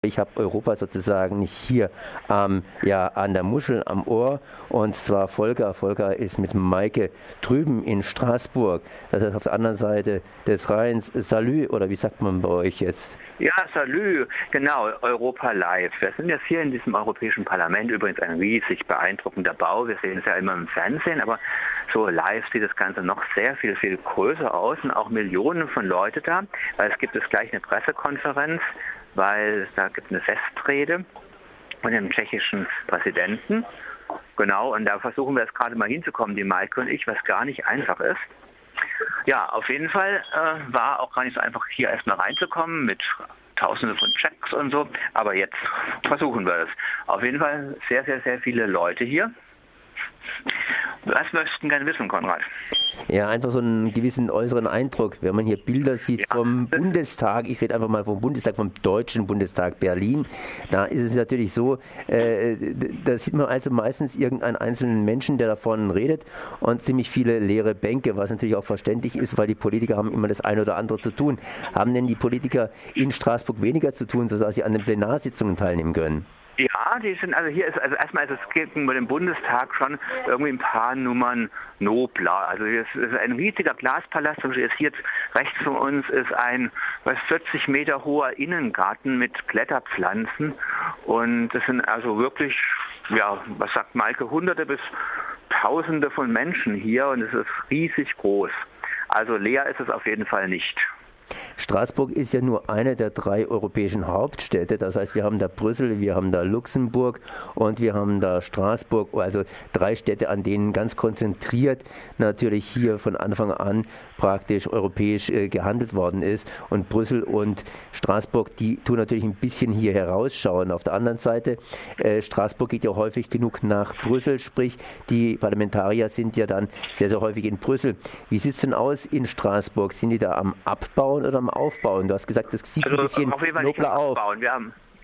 Ich habe Europa sozusagen nicht hier ja, an der Muschel am Ohr, und zwar Volker. Volker ist mit Maike drüben in Straßburg, das heißt auf der anderen Seite des Rheins. Salü, oder wie sagt man bei euch jetzt? Ja, salü, genau, Europa Live. Wir sind jetzt hier in diesem Europäischen Parlament, übrigens ein riesig beeindruckender Bau. Wir sehen es ja immer im Fernsehen, aber so live sieht das Ganze noch sehr viel, viel größer aus und auch Millionen von Leuten da, weil es gibt jetzt gleich eine Pressekonferenz, weil da gibt es eine Festrede von dem tschechischen Präsidenten. Genau, und da versuchen wir jetzt gerade mal hinzukommen, die Maike und ich, was gar nicht einfach ist. Ja, auf jeden Fall war auch gar nicht so einfach, hier erstmal reinzukommen mit Tausenden von Checks und so. Aber jetzt versuchen wir es. Auf jeden Fall sehr, sehr, sehr viele Leute hier. Was möchten gerne wissen, Konrad? Ja, einfach so einen gewissen äußeren Eindruck, wenn man hier Bilder sieht vom Bundestag. Ich rede einfach mal vom Bundestag, vom Deutschen Bundestag Berlin. Da ist es natürlich so, da sieht man also meistens irgendeinen einzelnen Menschen, der da vorne redet, und ziemlich viele leere Bänke, was natürlich auch verständlich ist, weil die Politiker haben immer das eine oder andere zu tun. Haben denn die Politiker in Straßburg weniger zu tun, sodass sie an den Plenarsitzungen teilnehmen können? Ja, die sind, also hier ist, also erstmal ist es gegenüber dem Bundestag schon irgendwie ein paar Nummern nobler. Also hier ist ein riesiger Glaspalast, und jetzt hier rechts von uns ist ein 40 Meter hoher Innengarten mit Kletterpflanzen, und das sind also wirklich, ja, was sagt Maike, Hunderte bis Tausende von Menschen hier, und es ist riesig groß. Also leer ist es auf jeden Fall nicht. Straßburg ist ja nur eine der 3 europäischen Hauptstädte. Das heißt, wir haben da Brüssel, wir haben da Luxemburg und wir haben da Straßburg. Also 3 Städte, an denen ganz konzentriert natürlich hier von Anfang an praktisch europäisch gehandelt worden ist. Und Brüssel und Straßburg, die tun natürlich ein bisschen hier herausschauen. Auf der anderen Seite, Straßburg geht ja häufig genug nach Brüssel, sprich die Parlamentarier sind ja dann sehr, sehr häufig in Brüssel. Wie sieht es denn aus in Straßburg? Sind die da am Abbauen oder am Aufbauen? Du hast gesagt, das sieht ein bisschen nobler auf. Wir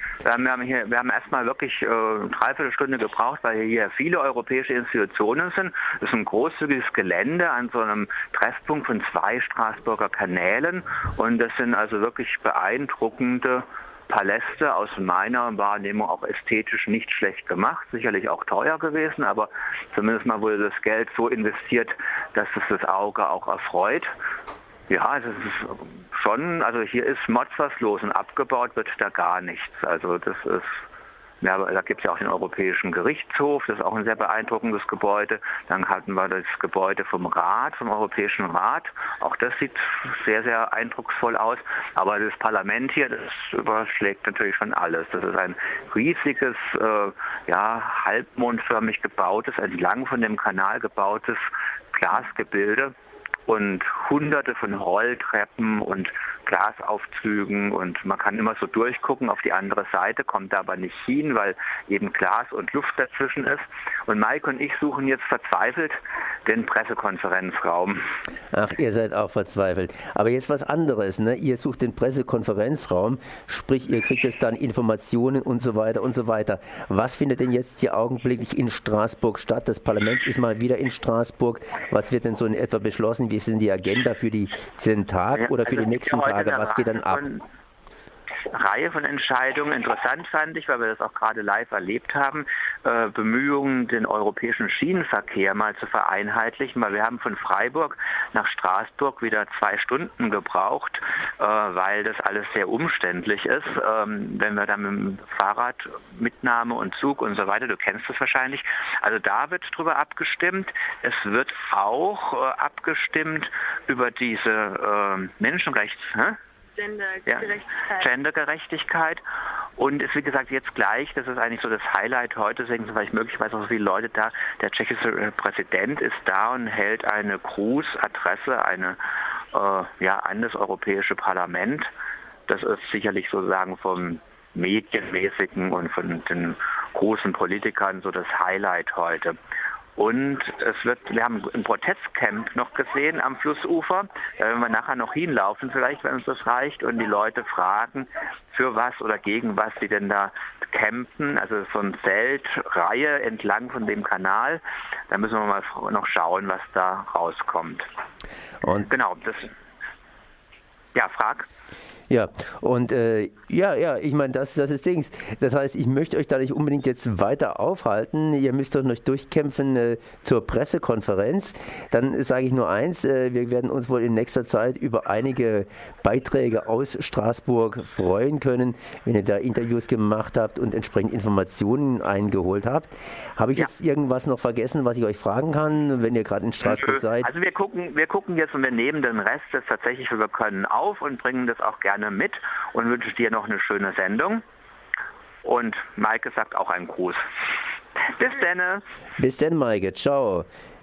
haben erstmal wirklich 3/4 Stunde gebraucht, weil hier viele europäische Institutionen sind. Das ist ein großzügiges Gelände an so einem Treffpunkt von 2 Straßburger Kanälen, und das sind also wirklich beeindruckende Paläste, aus meiner Wahrnehmung auch ästhetisch nicht schlecht gemacht, sicherlich auch teuer gewesen, aber zumindest mal wurde das Geld so investiert, dass es das Auge auch erfreut. Ja, es ist schon, also hier ist Motz was los, und abgebaut wird da gar nichts. Also das ist, ja, da gibt es ja auch den Europäischen Gerichtshof, das ist auch ein sehr beeindruckendes Gebäude. Dann hatten wir das Gebäude vom Rat, vom Europäischen Rat. Auch das sieht sehr, sehr eindrucksvoll aus. Aber das Parlament hier, das überschlägt natürlich schon alles. Das ist ein riesiges, ja, halbmondförmig gebautes, entlang von dem Kanal gebautes Glasgebilde. Und Hunderte von Rolltreppen und Glasaufzügen, und man kann immer so durchgucken auf die andere Seite, kommt da aber nicht hin, weil eben Glas und Luft dazwischen ist. Und Maike und ich suchen jetzt verzweifelt den Pressekonferenzraum. Ach, ihr seid auch verzweifelt. Aber jetzt was anderes, ne? Ihr sucht den Pressekonferenzraum, sprich, ihr kriegt jetzt dann Informationen und so weiter und so weiter. Was findet denn jetzt hier augenblicklich in Straßburg statt? Das Parlament ist mal wieder in Straßburg. Was wird denn so in etwa beschlossen? Wie ist denn die Agenda für die 10 Tage oder für die nächsten Tage? Was geht dann ab? Reihe von Entscheidungen. Interessant fand ich, weil wir das auch gerade live erlebt haben, Bemühungen, den europäischen Schienenverkehr mal zu vereinheitlichen, weil wir haben von Freiburg nach Straßburg wieder 2 Stunden gebraucht, weil das alles sehr umständlich ist. Wenn wir dann mit dem Fahrrad, Mitnahme und Zug und so weiter, du kennst das wahrscheinlich, also da wird drüber abgestimmt. Es wird auch abgestimmt über diese Menschenrechts... Gendergerechtigkeit. Und ist, wie gesagt, jetzt gleich, das ist eigentlich so das Highlight heute, deswegen sind vielleicht möglicherweise auch so viele Leute da. Der tschechische Präsident ist da und hält eine Grußadresse, an das Europäische Parlament. Das ist sicherlich sozusagen vom Medienmäßigen und von den großen Politikern so das Highlight heute. Und wir haben ein Protestcamp noch gesehen am Flussufer. Da werden wir nachher noch hinlaufen, vielleicht, wenn uns das reicht, und die Leute fragen, für was oder gegen was sie denn da campen. Also so eine Zeltreihe entlang von dem Kanal. Da müssen wir mal noch schauen, was da rauskommt. Und genau, das. Ja, frag. Ja, und ich meine, das ist Dings. Das heißt, ich möchte euch da nicht unbedingt jetzt weiter aufhalten. Ihr müsst euch noch durchkämpfen zur Pressekonferenz. Dann sage ich nur eins, wir werden uns wohl in nächster Zeit über einige Beiträge aus Straßburg freuen können, wenn ihr da Interviews gemacht habt und entsprechend Informationen eingeholt habt. Habe ich jetzt irgendwas noch vergessen, was ich euch fragen kann, wenn ihr gerade in Straßburg seid? Also wir gucken jetzt und wir nehmen den Rest jetzt tatsächlich, wie wir können, auf und bringen das auch gerne mit und wünsche dir noch eine schöne Sendung. Und Maike sagt auch einen Gruß. Bis dann. Bis dann, Maike. Ciao.